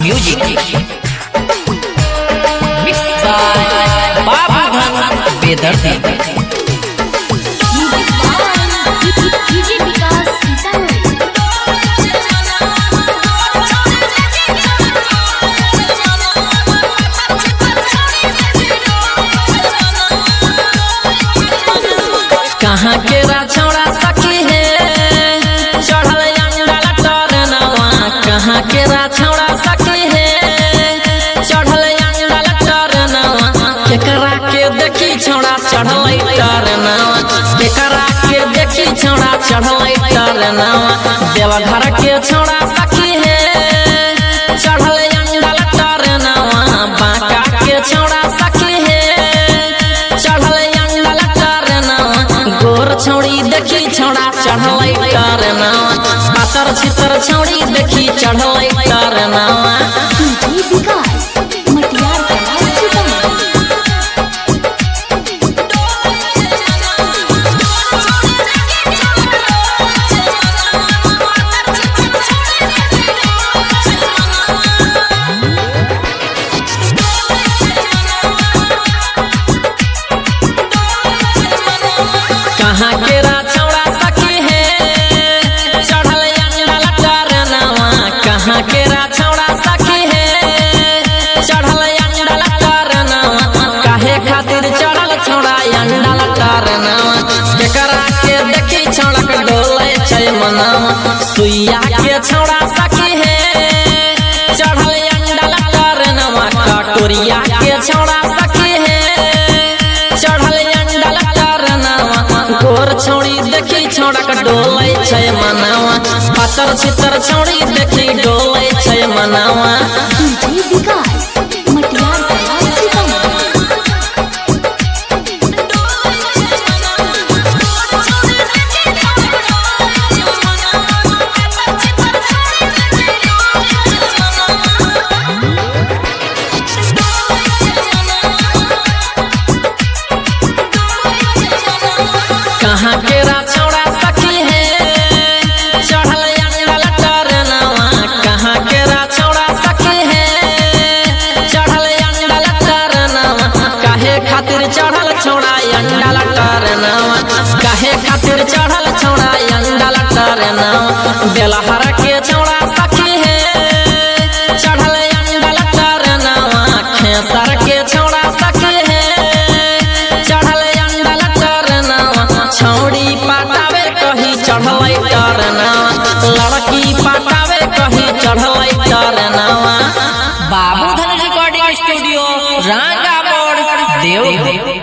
Music mixed by Babu Dhan Bedardi. कहाँ के राछौड़ा सखी है चढ़ल अंडल टरनवा। कहाँ के राछौड़ा सखी है चढ़ल अंडल टरनवा। केकरा के देखी छौड़ा चढ़ल टरनवा। केकरा के देखी छौड़ा चढ़ल टरनवा। देवघर के छौड़ा सखी है चढ़ल अंडल टरनवा। बांका के छौड़ा सखी है चढ़ल अंडल टरनवा। गोर छौड़ी देखी छौड़ा चढ़ल टरनवा। पातर छितर छौड़ी देखी चढ़ल टरनवा। कहाँ के राछौड़ा सखी है चढ़ल अंडल टरनवा। कहाँ के राछौड़ा सखी है चढ़ल अंडल टरनवा। काहे खातिर चढ़ल छौड़ा अंडल टरनवा। केकरा के देखी छौड़ा के डोले छै मनवा। सुइया के छौड़ा सखी है चढ़ल अंडल टरनवा। कटोरिया के छौड़ा सखी है चढ़ल अंडल टरनवा। गोर छौड़ी देखी छौड़ा के डोले छै मनवा। पातर छितर छौड़ी देखी डोले छै मनवा। कहाँ के राछौड़ा सखी है चढ़ल अंडल टरनवा। कहाँ के राछौड़ा सखी है चढ़ल अंडल टरनवा। काहे खातिर चढ़ल छौड़ा अंडल टरनवा। काहे खातिर चढ़ल छौड़ा अंडल टरनवा। बेलहर के छौड़ा सखी है चढ़ल अंडल टरनवा। खेसर के छौड़ा सखी है चढ़ल अंडल टरनवा। छौड़ी पटावे कही चढ़ल टरनवा। लड़की पटावे कही चढ़ल टरनवा। बाबू धन रिकॉर्डिंग स्टूडियो रांगा मोड़ देव।